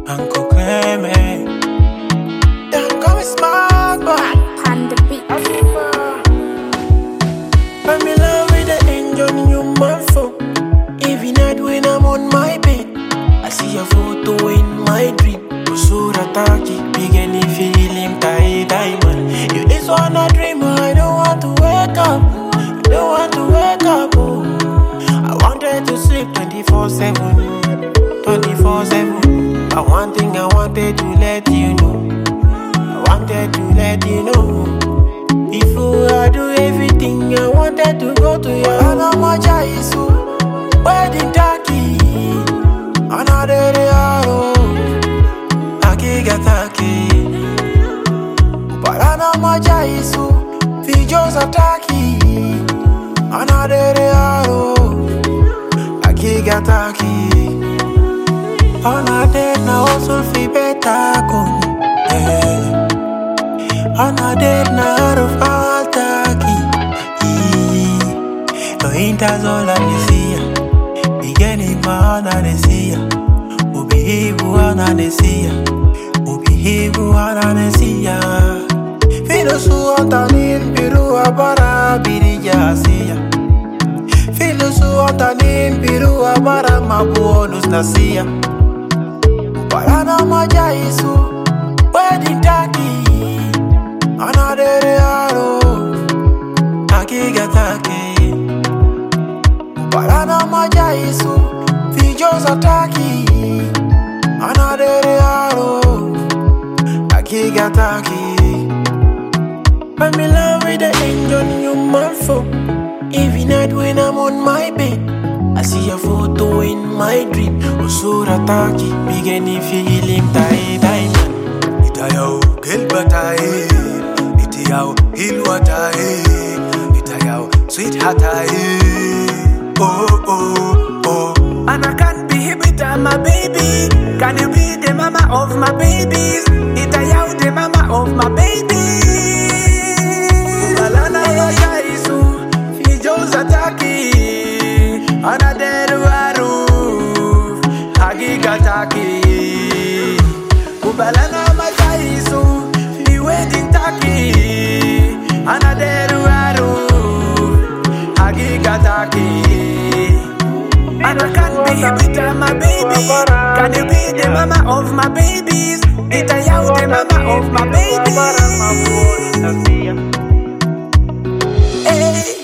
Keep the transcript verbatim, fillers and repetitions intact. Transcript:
Uncle Clement. Don't go smart, boy. On the beat. I'm in love with the angel in your mouth. Every night when I'm on my bed, I see your photo in my dream. Usura taki, big any feeling tight diamond. If this one a dream, I don't want to wake up. I don't want to wake up. Oh. I wanted to sleep twenty-four seven, twenty-four seven. But one thing I wanted to let you know, I wanted to let you know. Before I do everything, I wanted to go to your Anamaja Isu wedding taki. Another day, Akigataki. But Anamaja Isu Fijos ataki. Another day, Akigataki. On a date now also fi better come. On a date now out of all taki. No inters all amnesia. Beginning man anesia. Who behave one anesia. Who behave one anesia. Filo su antanin biru abara birija sia. Filo su antanin biru abara mabuonus nasia. Parana maja isu wedding taki. Another aro Akigataki. Parana maja isu Fijos ataki. Another aro Akigataki. I'm in love with the angel in your mouth. Every night when I'm on my bed, I see your photo in my dream. Usura taki, big any feeling tight diamond. Itayao Gilbertae, Itayao Hilwatae, Itayao Sweetheartae. Oh, oh, oh. And I can't be with my baby. Can you be the mama of my babies? Itayao the mama of my babies. Alana Yaisu, Fijos ataki. Another waru, Hagigataki. Ubalana majaisu, fi wedding taki. Another waru, Hagigataki. And I can't be with my baby. Can you be the mama of my babies? Itayao the mama of my babies. Hey.